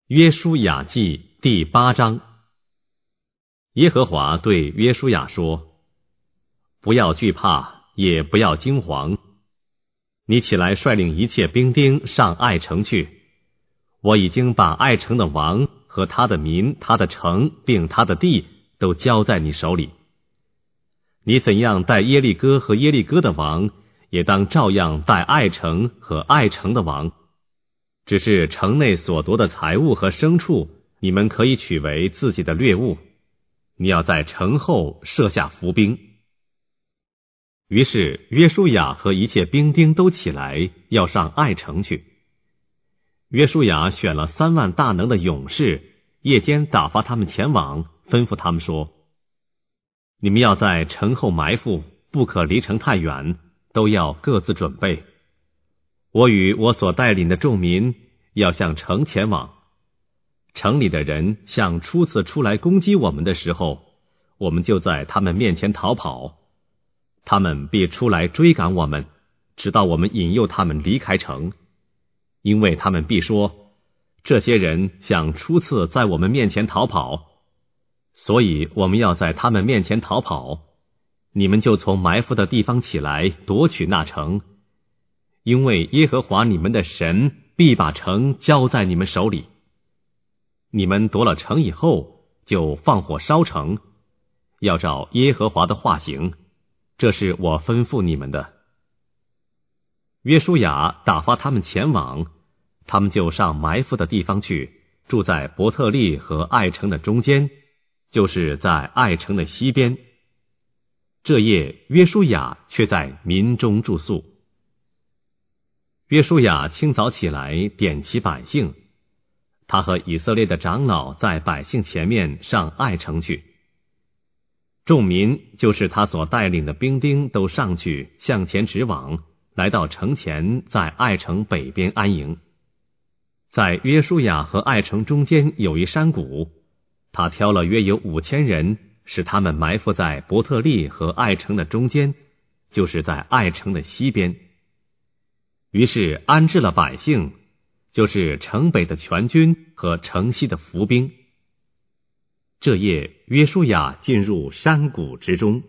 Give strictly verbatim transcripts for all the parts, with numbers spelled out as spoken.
约书亚记第八章。耶和华对约书亚说：不要惧怕，也不要惊惶。你起来率领一切兵丁上爱城去。我已经把爱城的王和他的民、他的城并他的地都交在你手里。你怎样待耶利哥和耶利哥的王，也当照样待爱城和爱城的王。只是城内所夺的财物和牲畜，你们可以取为自己的掠物。你要在城后设下伏兵。于是约书亚和一切兵丁都起来，要上爱城去。约书亚选了三万大能的勇士，夜间打发他们前往，吩咐他们说：你们要在城后埋伏，不可离城太远，都要各自准备。我与我所带领的众民要向城前往。城里的人像初次出来攻击我们的时候，我们就在他们面前逃跑。他们必出来追赶我们，直到我们引诱他们离开城。因为他们必说，这些人像初次在我们面前逃跑，所以我们要在他们面前逃跑。你们就从埋伏的地方起来，夺取那城。因为耶和华你们的神必把城交在你们手里。你们夺了城以后，就放火烧城，要照耶和华的话行，这是我吩咐你们的。约书亚打发他们前往，他们就上埋伏的地方去，住在伯特利和爱城的中间，就是在爱城的西边。这夜约书亚却在民中住宿。约书亚清早起来，点齐百姓，他和以色列的长老在百姓前面上爱城去。众民就是他所带领的兵丁都上去，向前直往，来到城前，在爱城北边安营。在约书亚和爱城中间有一山谷，他挑了约有五千人，使他们埋伏在伯特利和爱城的中间，就是在爱城的西边。于是安置了百姓，就是城北的全军和城西的伏兵。这夜约书亚进入山谷之中。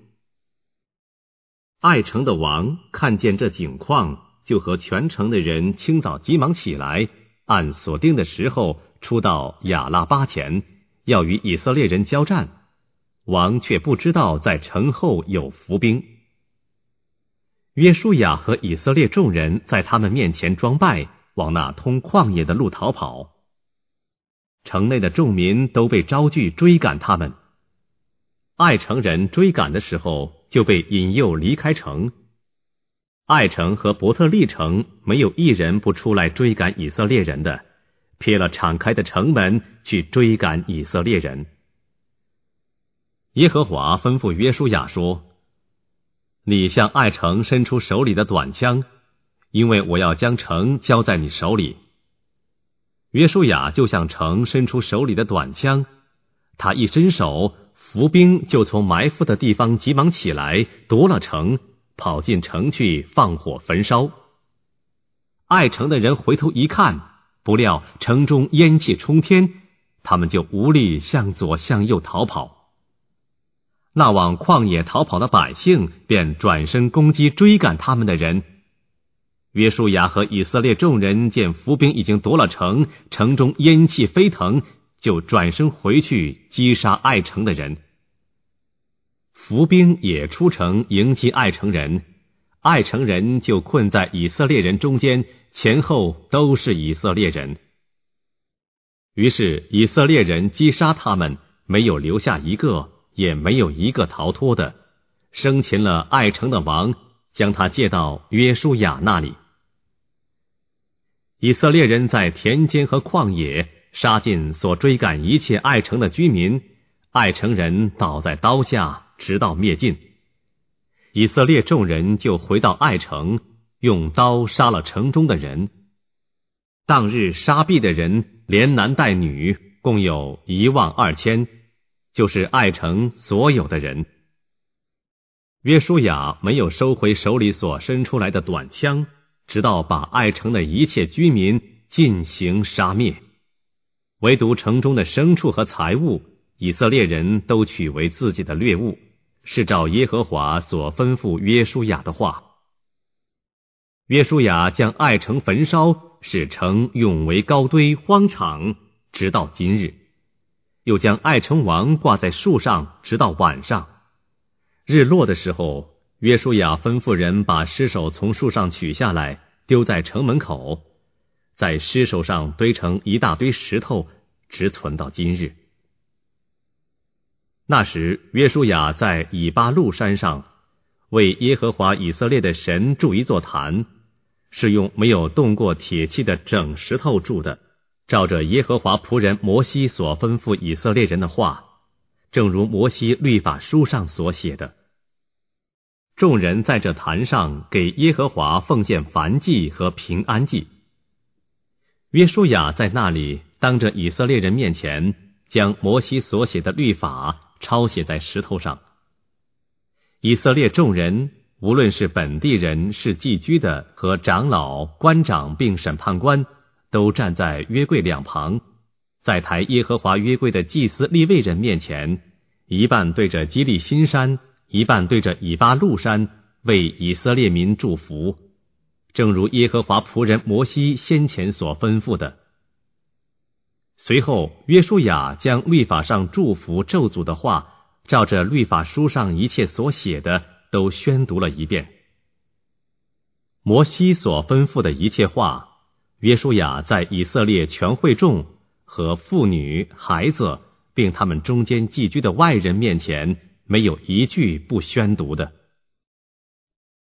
爱城的王看见这景况，就和全城的人清早急忙起来，按所定的时候出到亚拉巴前，要与以色列人交战。王却不知道在城后有伏兵。约书亚和以色列众人在他们面前装败，往那通旷野的路逃跑。城内的众民都被招聚追赶他们。爱城人追赶的时候，就被引诱离开城。爱城和伯特利城没有一人不出来追赶以色列人的，撇了敞开的城门去追赶以色列人。耶和华吩咐约书亚说：你向爱城伸出手里的短枪，因为我要将城交在你手里。约书亚就向城伸出手里的短枪，他一伸手，伏兵就从埋伏的地方急忙起来，夺了城，跑进城去，放火焚烧。爱城的人回头一看，不料城中烟气冲天，他们就无力向左向右逃跑。那往旷野逃跑的百姓便转身攻击追赶他们的人。约书亚和以色列众人见伏兵已经夺了城，城中烟气飞腾，就转身回去击杀爱城的人。伏兵也出城迎击爱城人，爱城人就困在以色列人中间，前后都是以色列人。于是以色列人击杀他们，没有留下一个，也没有一个逃脱的，生擒了爱城的王，将他借到约书亚那里。以色列人在田间和旷野杀尽所追赶一切爱城的居民，爱城人倒在刀下，直到灭尽。以色列众人就回到爱城，用刀杀了城中的人。当日杀毙的人连男带女，共有一万二千，就是爱城所有的人。约书亚没有收回手里所伸出来的短枪，直到把爱城的一切居民尽行杀灭。 唯独城中的牲畜和财物，以色列人都取为自己的掠物，是照耶和华所吩咐约书亚的话。约书亚将爱城焚烧，使城永为高堆荒场，直到今日。又将爱城王挂在树上，直到晚上。日落的时候，约书亚吩咐人把尸首从树上取下来，丢在城门口，在尸首上堆成一大堆石头，直存到今日。那时，约书亚在以巴路山上为耶和华以色列的神筑一座坛，是用没有动过铁器的整石头筑的，照着耶和华仆人摩西所吩咐以色列人的话，正如摩西律法书上所写的。众人在这坛上给耶和华奉献燔祭和平安祭。约书亚在那里当着以色列人面前，将摩西所写的律法抄写在石头上。以色列众人，无论是本地人，是寄居的，和长老、官长并审判官，都站在约柜两旁，在抬耶和华约柜的祭司利未人面前，一半对着基利新山，一半对着以巴路山，为以色列民祝福，正如耶和华仆人摩西先前所吩咐的。随后，约书亚将律法上祝福咒诅的话，照着律法书上一切所写的，都宣读了一遍。摩西所吩咐的一切话，约书亚在以色列全会众和妇女、孩子，并他们中间寄居的外人面前，没有一句不宣读的。